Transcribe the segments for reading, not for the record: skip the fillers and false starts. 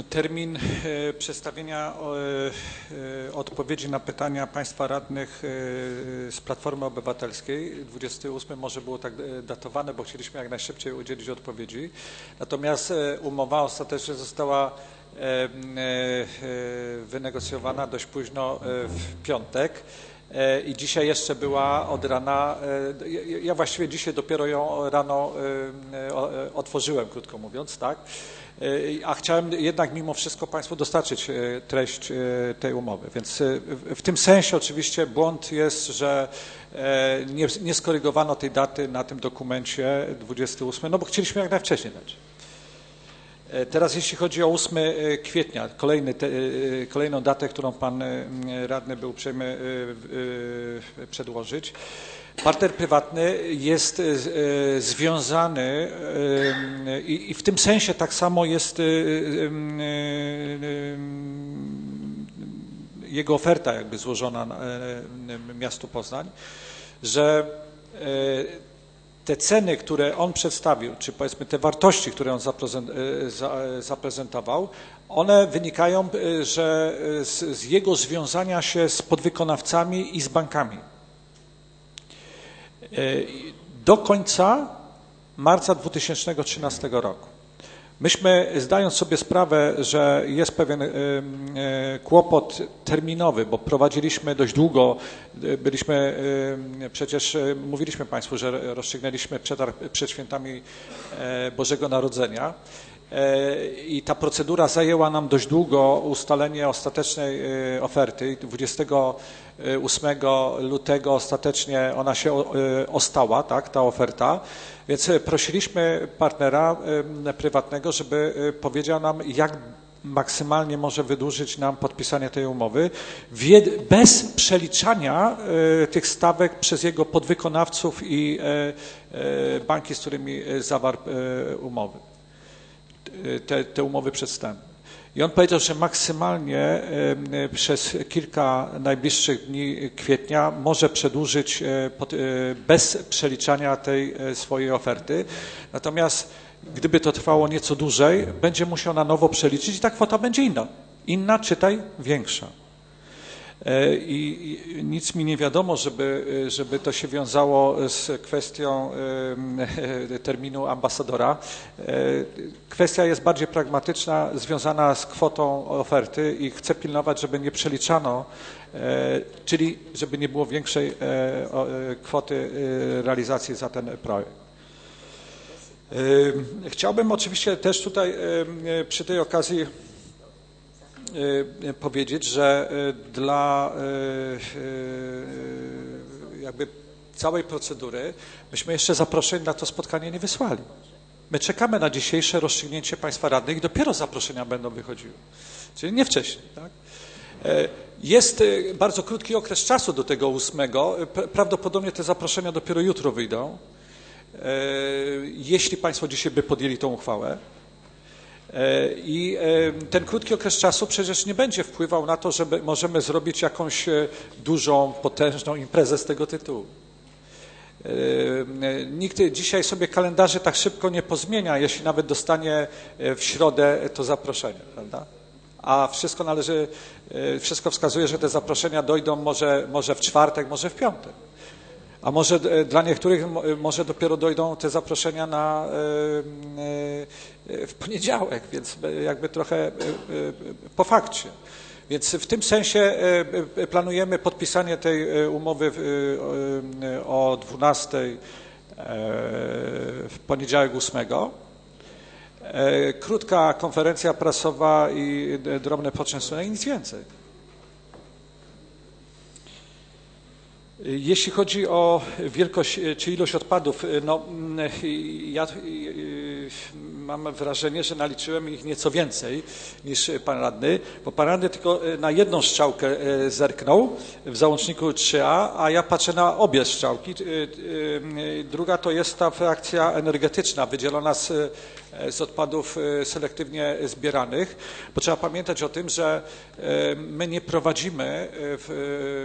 Termin przedstawienia odpowiedzi na pytania państwa radnych z Platformy Obywatelskiej, 28 może było tak datowane, bo chcieliśmy jak najszybciej udzielić odpowiedzi. Natomiast umowa ostatecznie została wynegocjowana dość późno w piątek i dzisiaj jeszcze była od rana, ja właściwie dzisiaj dopiero ją rano otworzyłem, krótko mówiąc, tak? A chciałem jednak mimo wszystko Państwu dostarczyć treść tej umowy. Więc w tym sensie oczywiście błąd jest, że nie skorygowano tej daty na tym dokumencie 28, no bo chcieliśmy jak najwcześniej dać. Teraz jeśli chodzi o 8 kwietnia, kolejną datę, którą Pan Radny był uprzejmy przedłożyć. Partner prywatny jest związany i w tym sensie tak samo jest jego oferta jakby złożona miastu Poznań, że te ceny, które on przedstawił, czy powiedzmy te wartości, które on zaprezentował, one wynikają z jego związania się z podwykonawcami i z bankami. Do końca marca 2013 roku. Myśmy, zdając sobie sprawę, że jest pewien kłopot terminowy, bo prowadziliśmy dość długo, przecież mówiliśmy Państwu, że rozstrzygnęliśmy przetarg przed świętami Bożego Narodzenia i ta procedura zajęła nam dość długo ustalenie ostatecznej oferty. 28 lutego ostatecznie ona się ostała, tak, ta oferta, więc prosiliśmy partnera prywatnego, żeby powiedział nam, jak maksymalnie może wydłużyć nam podpisanie tej umowy bez przeliczania tych stawek przez jego podwykonawców i banki, z którymi zawarł umowy, te umowy przedstępne. I on powiedział, że maksymalnie przez kilka najbliższych dni kwietnia może przedłużyć bez przeliczania tej swojej oferty. Natomiast gdyby to trwało nieco dłużej, będzie musiał na nowo przeliczyć i ta kwota będzie inna. Inna, czytaj, większa. I nic mi nie wiadomo, żeby to się wiązało z kwestią terminu ambasadora. Kwestia jest bardziej pragmatyczna, związana z kwotą oferty i chcę pilnować, żeby nie przeliczano, czyli żeby nie było większej kwoty realizacji za ten projekt. Chciałbym oczywiście też tutaj przy tej okazji powiedzieć, że dla jakby całej procedury myśmy jeszcze zaproszeń na to spotkanie nie wysłali. My czekamy na dzisiejsze rozstrzygnięcie państwa radnych i dopiero zaproszenia będą wychodziły, czyli nie wcześniej. Tak? Jest bardzo krótki okres czasu do tego 8. Prawdopodobnie te zaproszenia dopiero jutro wyjdą, jeśli Państwo dzisiaj by podjęli tą uchwałę. I ten krótki okres czasu przecież nie będzie wpływał na to, że możemy zrobić jakąś dużą, potężną imprezę z tego tytułu. Nikt dzisiaj sobie kalendarzy tak szybko nie pozmienia, jeśli nawet dostanie w środę to zaproszenie, prawda? A wszystko wskazuje, że te zaproszenia dojdą może w czwartek, może w piątek. A może dla niektórych może dopiero dojdą te zaproszenia w poniedziałek, więc jakby trochę po fakcie. Więc w tym sensie planujemy podpisanie tej umowy o 12 w poniedziałek 8. Krótka konferencja prasowa i drobne poczęstunek, nic więcej. Jeśli chodzi o wielkość czy ilość odpadów, no ja mam wrażenie, że naliczyłem ich nieco więcej niż pan radny, bo pan radny tylko na jedną strzałkę zerknął w załączniku 3a, a ja patrzę na obie strzałki. Druga to jest ta frakcja energetyczna wydzielona z odpadów selektywnie zbieranych, bo trzeba pamiętać o tym, że my nie prowadzimy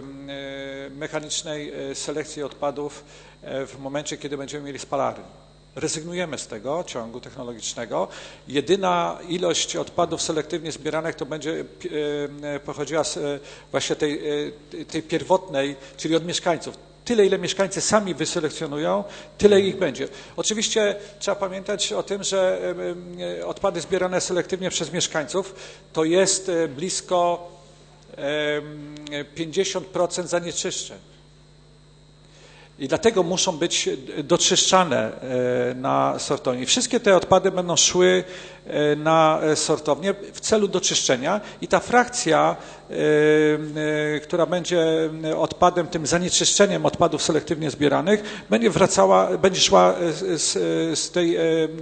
mechanicznej selekcji odpadów w momencie, kiedy będziemy mieli spalarnię. Rezygnujemy z tego ciągu technologicznego. Jedyna ilość odpadów selektywnie zbieranych to będzie pochodziła z właśnie tej pierwotnej, czyli od mieszkańców. Tyle, ile mieszkańcy sami wyselekcjonują, tyle ich będzie. Oczywiście trzeba pamiętać o tym, że odpady zbierane selektywnie przez mieszkańców to jest blisko 50% zanieczyszczeń. I dlatego muszą być doczyszczane na sortowni. Wszystkie te odpady będą szły na sortownię w celu doczyszczenia i ta frakcja, która będzie odpadem, tym zanieczyszczeniem odpadów selektywnie zbieranych, będzie szła z tej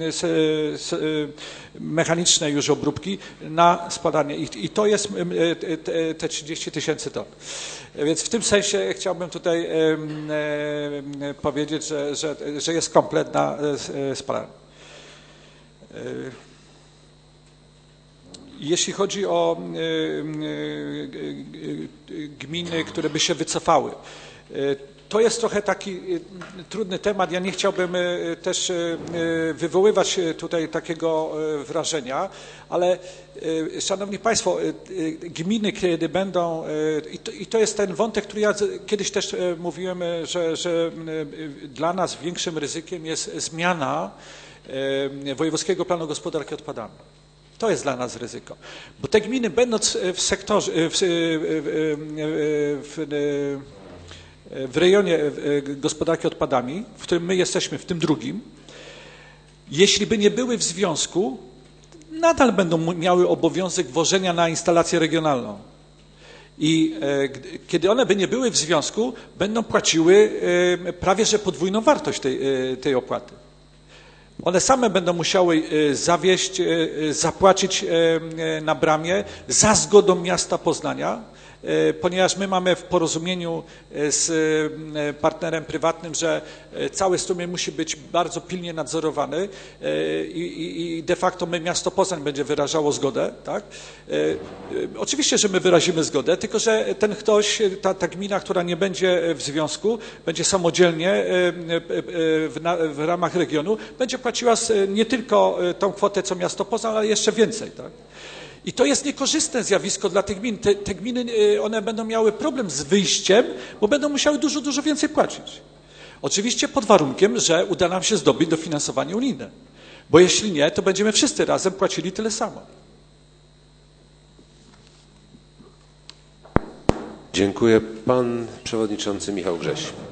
mechanicznej już obróbki na spalarnię. I to jest te 30 000 ton. Więc w tym sensie chciałbym tutaj powiedzieć, że jest kompletna spalarnia. Jeśli chodzi o gminy, które by się wycofały, to jest trochę taki trudny temat. Ja nie chciałbym też wywoływać tutaj takiego wrażenia, ale Szanowni Państwo, gminy, kiedy będą, i to jest ten wątek, który ja kiedyś też mówiłem, że dla nas większym ryzykiem jest zmiana Wojewódzkiego Planu Gospodarki Odpadami. To jest dla nas ryzyko, bo te gminy, będąc w sektorze, w rejonie gospodarki odpadami, w którym my jesteśmy, w tym drugim, jeśli by nie były w związku, nadal będą miały obowiązek wożenia na instalację regionalną. I kiedy one by nie były w związku, będą płaciły prawie że podwójną wartość tej opłaty. One same będą musiały zawieźć, zapłacić na bramie za zgodą miasta Poznania, ponieważ my mamy w porozumieniu z partnerem prywatnym, że cały strumień musi być bardzo pilnie nadzorowany i de facto miasto Poznań będzie wyrażało zgodę, tak? Oczywiście, że my wyrazimy zgodę, tylko że ten ktoś, ta gmina, która nie będzie w związku, będzie samodzielnie w ramach regionu, będzie płaciła nie tylko tą kwotę, co miasto Poznań, ale jeszcze więcej, tak? I to jest niekorzystne zjawisko dla tych gmin. Te gminy, one będą miały problem z wyjściem, bo będą musiały dużo więcej płacić. Oczywiście pod warunkiem, że uda nam się zdobyć dofinansowanie unijne. Bo jeśli nie, to będziemy wszyscy razem płacili tyle samo. Dziękuję. Pan przewodniczący Michał Grześ.